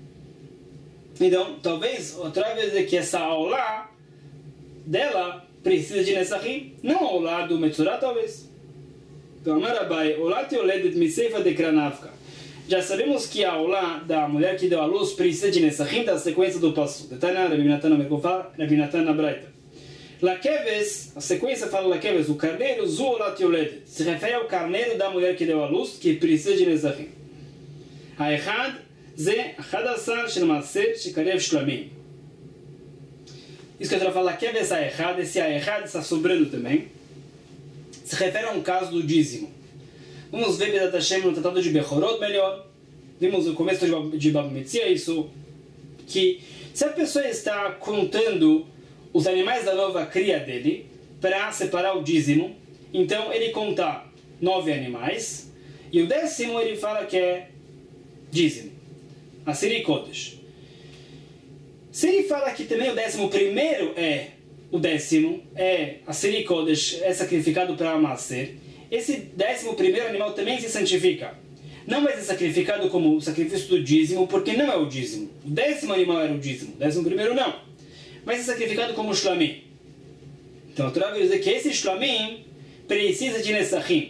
Então, talvez, outra vez, é que essa Olá dela precisa de Nesachim, não a Olá do Metzorah, talvez. Então, Amarabai, Olá Teoledet Miseifa de Kranavka. Já sabemos que a Olá da mulher que deu a luz precisa de Nesachim da sequência do passo. Detalhe, Rabi Natan na Mekofá, Rabi Natan na Braita. Lakeves, a sequência fala Lakeves, o carneiro, Zu Olá Teoledet. Se refere ao carneiro da mulher que deu a luz, que precisa de Nesachim. A Echad, Ze, Achadassar, Shelmaser, Shekarev Shlamim. Isso que eu falo, Lakeves a Echad, esse a Echad está sobrando também. Se refere a um caso do dízimo. Vamos ver Bedat Hashem no tratado de Bechorot melhor. Vimos no começo de Bava Metzia isso, que se a pessoa está contando os animais da nova cria dele para separar o dízimo, então ele conta nove animais e o décimo ele fala que é dízimo, Asiri Kodesh. Se ele fala que também o décimo primeiro é o décimo, é Asiri Kodesh, é sacrificado para Maser, esse décimo primeiro animal também se santifica. Não vai ser sacrificado como o sacrifício do dízimo, porque não é o dízimo. O décimo animal era o dízimo, o décimo primeiro não. Vai ser sacrificado como o shlamim. Então a Torá vai dizer que esse shlamim precisa de nesachim.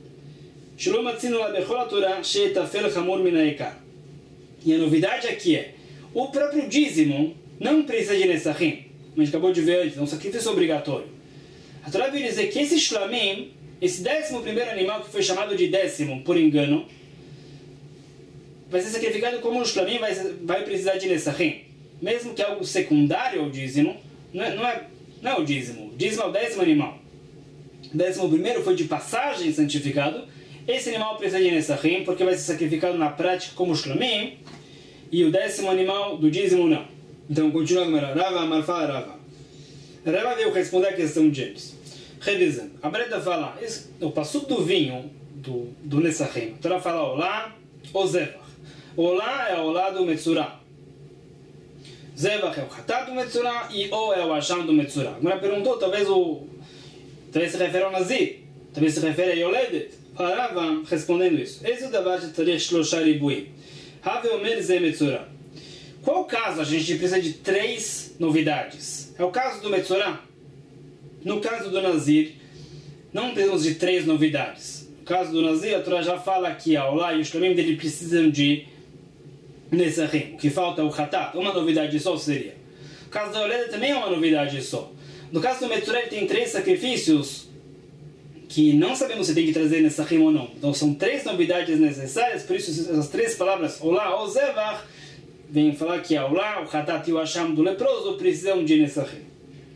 E a novidade aqui é, o próprio dízimo não precisa de nesachim. Mas a gente acabou de ver antes, é um sacrifício obrigatório. A Torá vai dizer que esse shlamim, esse décimo primeiro animal que foi chamado de décimo por engano, vai ser sacrificado como um shlamim, vai, vai precisar de nesachim. Mesmo que algo secundário ao dízimo, não é, não é, não é o dízimo. O dízimo é o décimo animal. O décimo primeiro foi de passagem santificado. Esse animal precisa de nesachim, porque vai ser sacrificado na prática como shlamim, e o décimo animal do dízimo não. Então, continuando, Rava, Marfa, Rava. Rava veio responder a questão de James. Revisando, a Breta fala, esse, o passuco do vinho, do, do Nesachim, então ela fala Olá, ou Zevach. Olá é o Olá do Metzorah. Zevach é o Hatat do Metzorah e O é o Hasham do Metzorah. Agora perguntou, talvez o talvez se refere ao Nazir, talvez se refere a Yoledet. Rava respondendo isso. Esse é o Davar de Tzarech Shlosha Ribuim. Have Omer Ze Metzorah. Qual caso a gente precisa de três novidades? É o caso do Metzorah? No caso do Nazir, não precisamos de três novidades. No caso do Nazir, a Torá já fala que a Olá e o Shlamim dele precisam de Nesachim. O que falta é o Hatat. Uma novidade só seria. No caso da Oleda também é uma novidade só. No caso do Metzorah, ele tem três sacrifícios que não sabemos se tem que trazer Nesachim ou não. Então são três novidades necessárias, por isso essas três palavras, Olá ou Zevach, vem falar que a Olá, o Hatat e o Hasham do leproso precisam de Nesachim.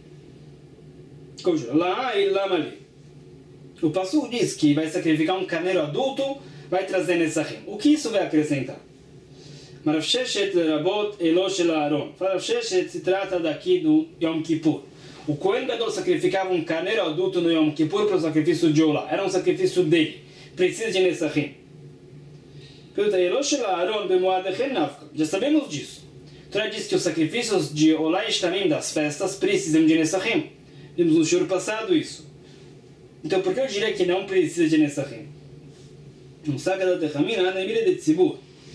Lá e Lamali. O Passuco diz que vai sacrificar um carneiro adulto, vai trazer Nesachim. O que isso vai acrescentar? Marav Sheshet Rabot Elo Shel Aaron. Marav Sheshet se trata daqui do Yom Kippur. O Kohen Gadol sacrificava um carneiro adulto no Yom Kippur para o sacrifício de Olá. Era um sacrifício dele. Precisa de Nesachim. Pergunta, Elo Shel Aaron Bemoadechen Nafka. Já sabemos disso. A Torá diz que os sacrifícios de Olá e Shlamim das festas precisam de Nesachim. Vimos no shiur passado isso. Então por que eu diria que não precisa de Nesachim? Um saga da Techamina, na Emília de Tzibur.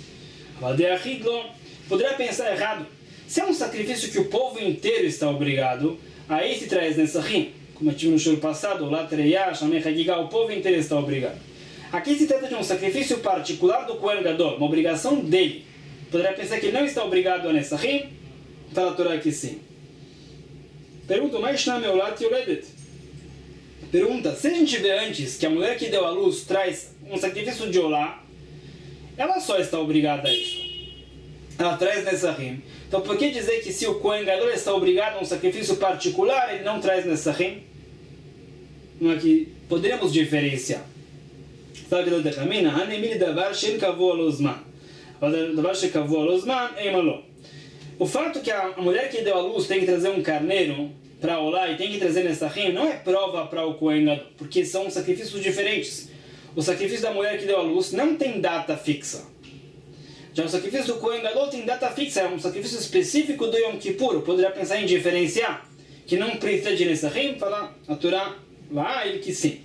Poderia pensar errado. Se é um sacrifício que o povo inteiro está obrigado, aí se traz Nesachim. Como eu tive no shiur passado, lá Tereia, Shamei Hagigah, o povo inteiro está obrigado. Aqui se trata de um sacrifício particular do Kohen Gadol, uma obrigação dele. Poderia pensar que ele não está obrigado a Nesachim. Fala a Torá que sim. Pergunta, mas na meu lado yoledet. Pergunta, se a gente vê antes que a mulher que deu à luz traz um sacrifício de olá, ela só está obrigada a isso. Ela traz Nesachim. Então por que dizer que se o Kohen Gadol está obrigado a um sacrifício particular, ele não traz Nesachim? Não é que poderíamos diferenciar. Sabe que da Camina, Anemili davar shen kavu alozman. Davar shen kavu alozman eimaló. O fato que a mulher que deu à luz tem que trazer um carneiro para olá e tem que trazer Nesachim não é prova para o Kohen Gadol, porque são sacrifícios diferentes. O sacrifício da mulher que deu à luz não tem data fixa. Já o sacrifício do Kohen Gadol tem data fixa, é um sacrifício específico do Yom Kippur. Eu poderia pensar em diferenciar, que não precisa de Nesachim, falar a Torá lá, ele que sim.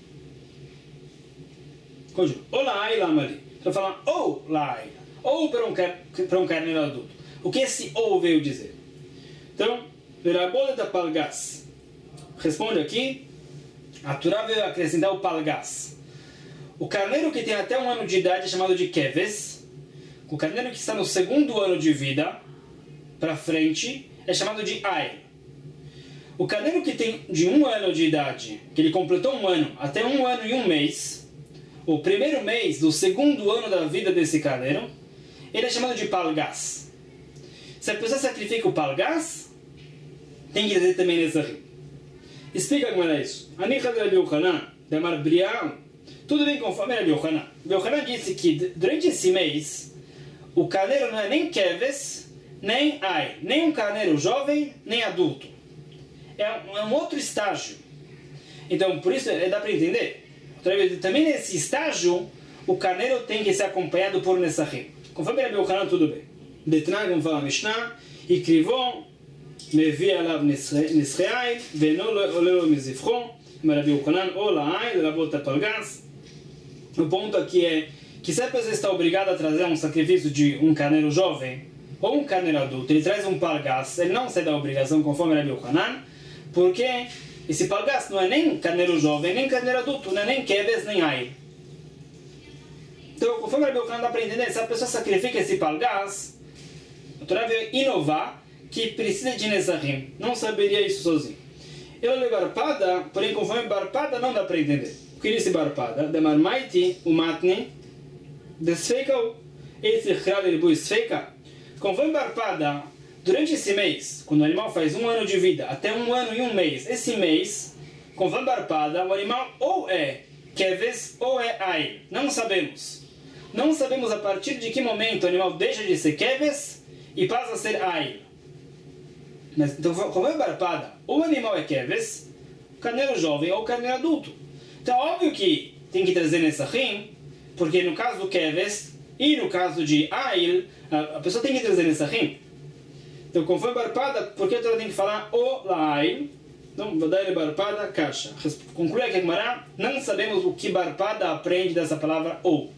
Olá, lá, Mari. Então falar ou lá, ou para um, para um carneiro adulto. O que esse ou veio dizer? Então, Verabole da Palgas. Responde aqui, a Torá veio acrescentar o Palgas. O carneiro que tem até um ano de idade é chamado de Keves. O carneiro que está no segundo ano de vida, para frente, é chamado de Ail. O carneiro que tem de um ano de idade, que ele completou um ano, até um ano e um mês, o primeiro mês do segundo ano da vida desse carneiro, ele é chamado de Palgas. Se a pessoa sacrifica o Palgas, tem que dizer também Nesachim. Explica como é isso. Anichad Rabi Yochanan, Damar Briam, tudo bem conforme Rabi Yochanan. Rabi Yochanan disse que durante esse mês, o carneiro não é nem Keves, nem Ai, nem um carneiro jovem, nem adulto. É um, é um outro estágio. Então, por isso, dá para entender. Também nesse estágio, o carneiro tem que ser acompanhado por Nesachim. Conforme Rabi Yochanan, tudo bem. Detran, como fala a Mishnah, e Krivon, מביא עליו נסחי עין, ואינו עולה לו מזבחו, מרבי יוחנן, או לעין, לרבות הפלגס. O ponto aqui é que se a pessoa está obrigada a trazer um sacrifício de um carneiro jovem ou um carneiro adulto, ele traz um palgas, ele não sai da obrigação conforme Rabi Yochanan, porque esse palgas não é nem carneiro jovem, nem carneiro adulto, não é nem keves, nem ail. Então, conforme Rabi Yochanan dá para entender, se a pessoa sacrifica esse palgas, a Torá veio inovar que precisa de Nesachim, não saberia isso sozinho. Eu leio Barpada, porém conforme Barpada não dá para entender. O que disse Barpada? Demar maiti, o matni, desfeika-o, esse chral ele bui esfeika. Conforme Barpada, durante esse mês, quando o animal faz um ano de vida, até um ano e um mês, esse mês, conforme Barpada, o animal ou é keves ou é ai, não sabemos. Não sabemos a partir de que momento o animal deixa de ser keves e passa a ser ai. Mas, então, como é Barpada, ou o animal é keves, carneiro jovem ou carneiro adulto. Então, óbvio que tem que trazer Nesachim, porque no caso do keves e no caso de Ail, a pessoa tem que trazer Nesachim. Então, conforme Barpada, por que a Torá tem que falar o La'ail? Então, Vadai Barpada, caixa. Conclui aqui a Gemara, não sabemos o que Barpada aprende dessa palavra ou.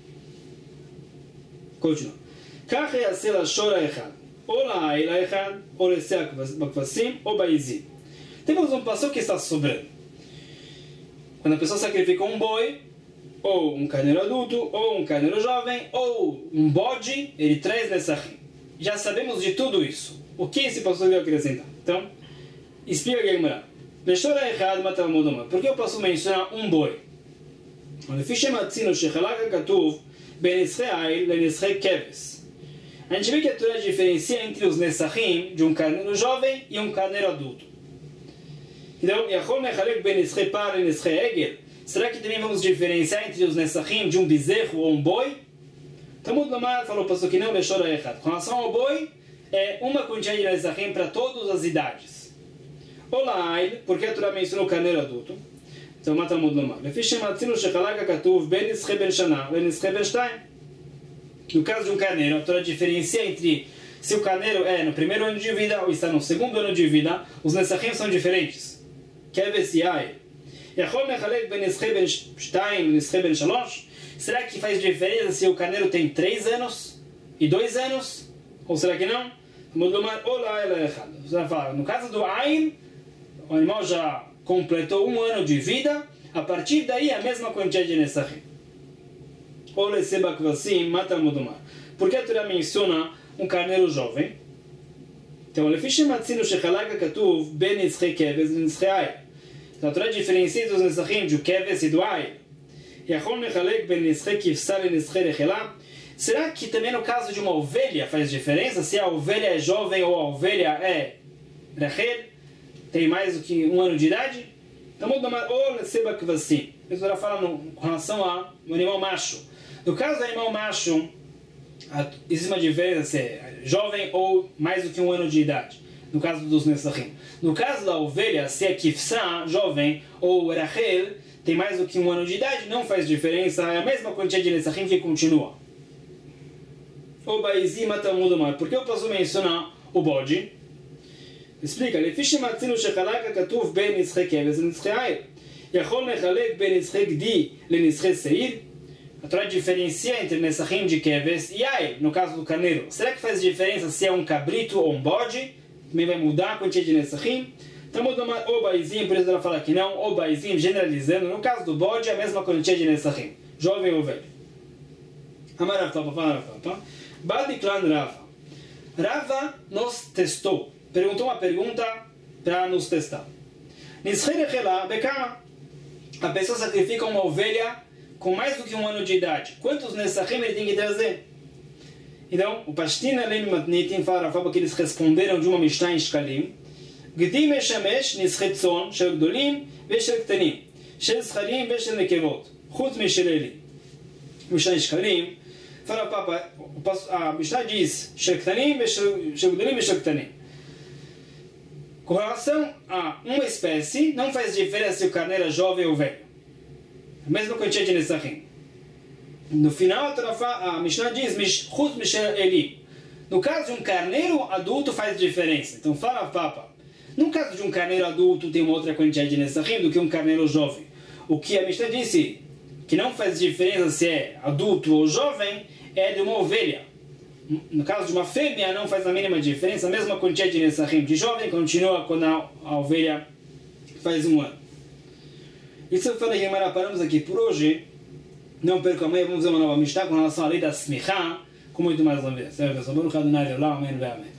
Continua. Kach yaseh lashor ha'echad. Ou La'ail ha'echad, ou leseak bakvasim, ou baizim. Temos um passo que está sobrando. Quando a pessoa sacrifica um boi, ou um carneiro adulto, ou um carneiro jovem, ou um bode, ele traz Nesachim. Já sabemos de tudo isso. O que esse pastor veio acrescentar? Então, explica aqui a Gemara. Por que eu posso mencionar um boi? A gente vê que a Torá diferencia entre os Nesachim de um carneiro jovem e um carneiro adulto. Então, será que também vamos diferenciar entre os Nesachim de um bezerro ou um boi? Talmud Lomar falou para o que não deixou errado. Com relação ao boi, é uma quantidade de Nesachim para todas as idades. Olá, porque a Torá mencionou o carneiro adulto. Então, Talmud Lomar. No caso de um carneiro, a Torá diferencia entre se o carneiro é no primeiro ano de vida ou está no segundo ano de vida, os Nesachim são diferentes. Keves e Ai. Será que faz diferença se o carneiro tem três anos e dois anos? Ou será que não? No caso do Ain, o animal já completou um ano de vida, a partir daí a mesma quantidade de Nesachim. Por que a Torá menciona um carneiro jovem? Então, Lefishem Matzino Shechalak Katuv Ben Nitzchei Keves e Nitzchei Ayil. Então, a Torá diferencia dos Nitzachim de Keves e do Ayil. Yachol Nechalek Ben Nitzchei Kivsar e Nitzchei Rechelá. Será que também no caso de uma ovelha faz diferença? Se a ovelha é jovem ou a ovelha é Rechel, tem mais do que um ano de idade? Então, ou Neseba Kvassim. A Torá fala no, com relação ao animal macho. No caso do animal macho, existe uma diferença se é jovem ou mais do que um ano de idade. No caso dos Nesachim. No caso da ovelha, se é Kifsa, jovem, ou Rachel, tem mais do que um ano de idade, não faz diferença. É a mesma quantidade de Nesachim que continua. O Baizim Matamudumar. Por que eu posso mencionar o bode? Explica. Lefishem Matzinu Shechalaka Katuv Ben Nitzchei Keves e Nitzchei Ayil. Yachol Nechalek Ben Nitzchei Gdi Le Nitzchei Seir. A Torá diferencia entre Nesachim de Keves e Ayil, no caso do carneiro. Será que faz diferença se é um cabrito ou um bode? Também vai mudar a quantidade de Nesachim? Então muda o Baizim, por isso ela fala que não. O Baizim, generalizando, no caso do bode, é a mesma quantidade de Nesachim. Jovem ou velho. Amar Rav Papa, Rav Papa. Badiklan Rava. Rava nos testou. Perguntou uma pergunta para nos testar. Nitzchei Rechelá Bekama. A pessoa sacrifica uma ovelha com mais do que um ano de idade. Quantos Nesachim ele tem que trazer? Então, o Pashtina Lem Matnitim fala que eles responderam de uma Mishnah em Shkalim. Gdi Meshamesh Nitzchei Tzon Shel Gdolim Veshel Ktanim Shel Zcharim Veshel Nekevot Chutz Meshel Eli. Mishnah em Shkalim fala, Papa, a Mishnah diz Shel Ktanim Shel Gdolim Veshel Ktanim. Com relação a uma espécie, não faz diferença se o carneiro é jovem ou velho. A mesma quantidade de Nesachim. No final, a Mishnah diz Chutz Meshel Eli. No caso de um carneiro adulto faz diferença. Então fala, Papa, no caso de um carneiro adulto tem uma outra quantidade de Nesachim do que um carneiro jovem. O que a Mishnah disse que não faz diferença se é adulto ou jovem é de uma ovelha. No caso de uma fêmea não faz a mínima diferença. A mesma quantidade de Nesachim de jovem continua quando a, a ovelha faz um ano. Isso eu falei que paramos aqui por hoje. Não perca amanhã, vamos ver uma nova Mishnah com relação à lei da Smichá, com muito mais uma vez. Amém.